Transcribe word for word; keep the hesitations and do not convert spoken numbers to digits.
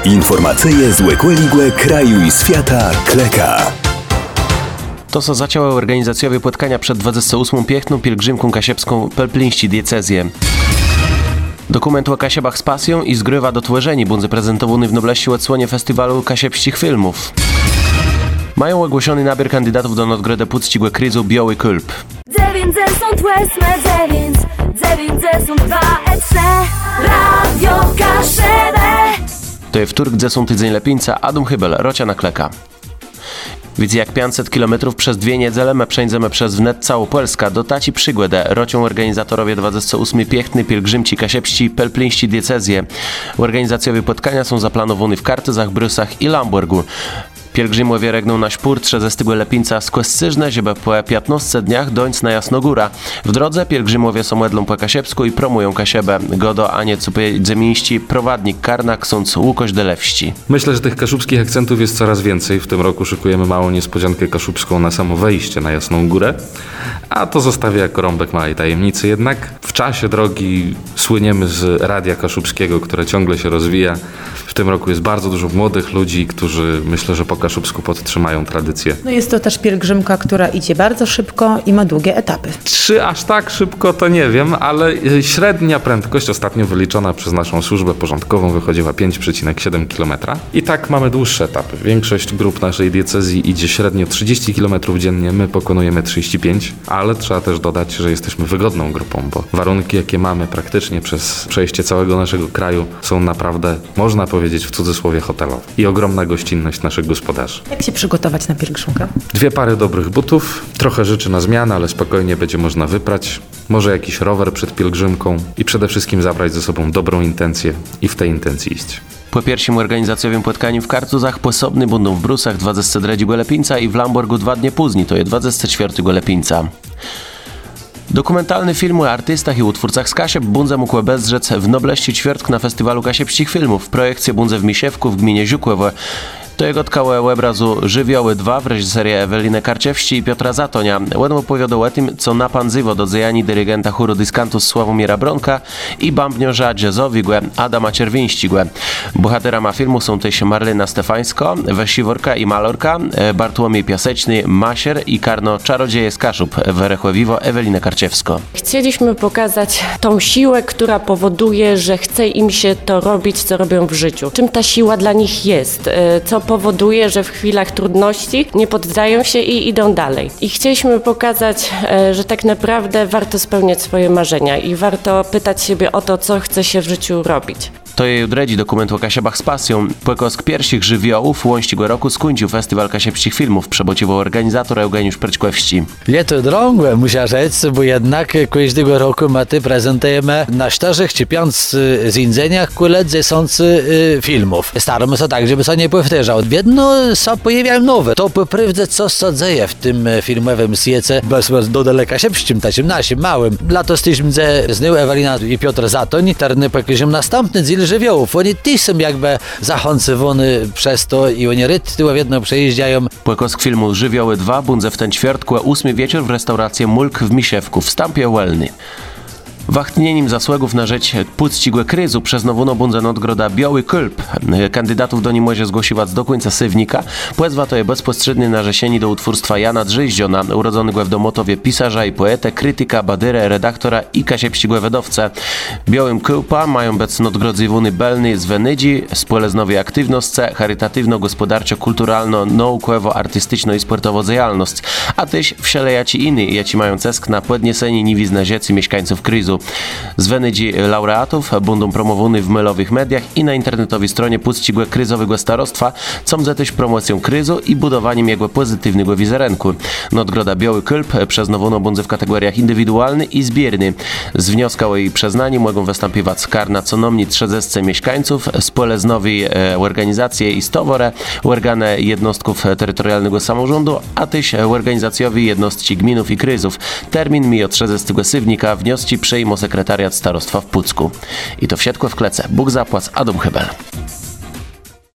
Informacje z łekłe kraju i świata kleka. To są zaciały organizacjowe spotkania przed dwudziestą ósmą piękną pielgrzymką kasiepską Pelplińści diecezję. Dokument o Kasiebach z pasją i zgrywa do tworzeni bunzy prezentowany w nobleści odsłonie festiwalu kasiepskich filmów. Mają ogłoszony nabór kandydatów do nagrody Puctigłe Kryzu Biały Kulp. To jest wtorek dziesiąty dzień Lepieńca, Adam Hybel, Rocia na kleka. Więc jak pięćset kilometrów przez dwie niedziele my przejdziemy przez wnet całą Polskę do taci przygładę rocią organizatorowie dwudziestej ósmej pięknej pielgrzymci kasiepści Pelplińści diecezję. Organizacjowe spotkania są zaplanowane w Kartyzach, Brysach i Lamborgu. Pielgrzymowie regną na śpór trzeciego Lepieńca z Kłescyżne, żeby po piętnastu dniach dojść na Jasnogóra. W drodze pielgrzymowie są wedlą po kasiepsku i promują Kasiebę. Godo Anie Cupy Dzemińści, prowadnik Karna, ksiądz Łukoś Delewści. Myślę, że tych kaszubskich akcentów jest coraz więcej. W tym roku szykujemy małą niespodziankę kaszubską na samo wejście na Jasną Górę. A to zostawię jako rąbek małej tajemnicy. Jednak w czasie drogi słyniemy z Radia Kaszubskiego, które ciągle się rozwija. W tym roku jest bardzo dużo młodych ludzi, którzy myślę, że po kaszubsku podtrzymają tradycję. No jest to też pielgrzymka, która idzie bardzo szybko i ma długie etapy. Czy aż tak szybko, to nie wiem, ale średnia prędkość ostatnio wyliczona przez naszą służbę porządkową wychodziła pięć przecinek siedem kilometra. I tak mamy dłuższe etapy. Większość grup naszej diecezji idzie średnio trzydzieści kilometrów dziennie, my pokonujemy trzydzieści pięć, ale trzeba też dodać, że jesteśmy wygodną grupą, bo warunki, jakie mamy praktycznie przez przejście całego naszego kraju, są naprawdę, można powiedzieć w cudzysłowie, hotelowe. I ogromna gościnność naszych gospodarzy. Jak się przygotować na pielgrzymkę? Dwie pary dobrych butów, trochę rzeczy na zmianę, ale spokojnie będzie można wyprać. Może jakiś rower przed pielgrzymką i przede wszystkim zabrać ze sobą dobrą intencję i w tej intencji iść. Po pierwszym organizacjowym spotkaniu w Kartuzach posobny będą w Brusach dwudziestego trzeciego Lepieńca i w Lamborgu dwa dni później, to jest dwudziestego czwartego Lepieńca. Dokumentalny film o artystach i utwórcach z Kasieb Bundze mógł bezrzec w nobleści ćwiertk na festiwalu kasiepskich filmów. Projekcje Bundze w Misiewku w gminie Ziukłewo. To jego tkałe obrazu Żywioły dwa w reżyserii Eweliny Karczewści i Piotra Zatonia. Ładno opowiadał o tym, co napanzywo do dzejani dyrygenta chóru dyskantu Sławomira Bronka i bambniorza jazzowigue Adama Czerwińścigłe. Bohaterama filmu są też Marlena Stefańsko, Wesiworka i Malorka, Bartłomiej Piaseczny, Masier i Karno Czarodzieje z Kaszub, Werechowiwo Ewelinę Karczewsko. Chcieliśmy pokazać tą siłę, która powoduje, że chce im się to robić, co robią w życiu. Czym ta siła dla nich jest? Co powoduje, że w chwilach trudności nie poddają się i idą dalej. I chcieliśmy pokazać, że tak naprawdę warto spełniać swoje marzenia i warto pytać siebie o to, co chce się w życiu robić. To jej dredzi dokument o Kasiebach z pasją. Płykosk pierwszych żywiołów łąścigłe roku skończył festiwal kasiepskich filmów, przebodziwał organizator Eugeniusz Preczkłewści. Jest drągłe, muszę rzec, bo jednak każdego roku my prezentujemy na czterech czy pięć zjedzeniach kule dziesiący filmów. Staramy się tak, żeby się nie powtarzał. Jedno się pojawiają nowe. To poprawdę, co się dzieje w tym filmowym świecie, bez do daleka siepścim, takim naszym małym. Lato staliśmy z nią Ewelina i Piotr Zatoń, terny pokażemy następny dzień żywiołów. Oni też są jakby zachęceni przez to i oni rytło jedno przejeżdżają. Płykosk filmu Żywioły dwa Bundze w ten ćwiertku, ósmy wieczór w restauracji Mulk w Misiewku w Stampie Welny. Wachtnieniem zasłegów na rzecz Puctigłe Kryzu przez nowuno Bundze Nadgroda Biały Kulp. Kandydatów do niej może zgłosiwać do końca sywnika. Płezwa to jest bezpośrednie narzesienie do utwórstwa Jana Drzyździona, urodzonego w Domotowie pisarza i poetę, krytyka, badyrę, redaktora i kasiepścigłe wedowce. Białym Kulpa mają bez nadgrodzywuny belny z Wenydzi, spoleznowej aktywność, charytatywno-gospodarczo-kulturalno, naukowo-artystyczno i sportowo działalność, a też wszelejaci inni, jaci mają cesk na podniesienie niewizna rzecy mieszkańców Kryzu. Z Wenydzi laureatów będą promowani w mailowych mediach i na internetowej stronie Puctigłe Kryzowego Starostwa, co za też promocją Kryzu i budowaniem jego pozytywnego wizerunku. Nadgroda Biały Kulp przeznowano Bundze w kategoriach indywidualny i zbierny. Z wniosku o jej przyznaniu mogą występować karna co nomni trzydziestu mieszkańców, spoleznowi e, organizacje i stowore, organy jednostków terytorialnego samorządu, a też organizacjowi jednostki gminów i kryzów. Termin mi od trzydziestego sywnika wnioski przejmą sekretariat starostwa w Pucku. I to wszystko w klece. Bóg zapłać, Adam Hybel.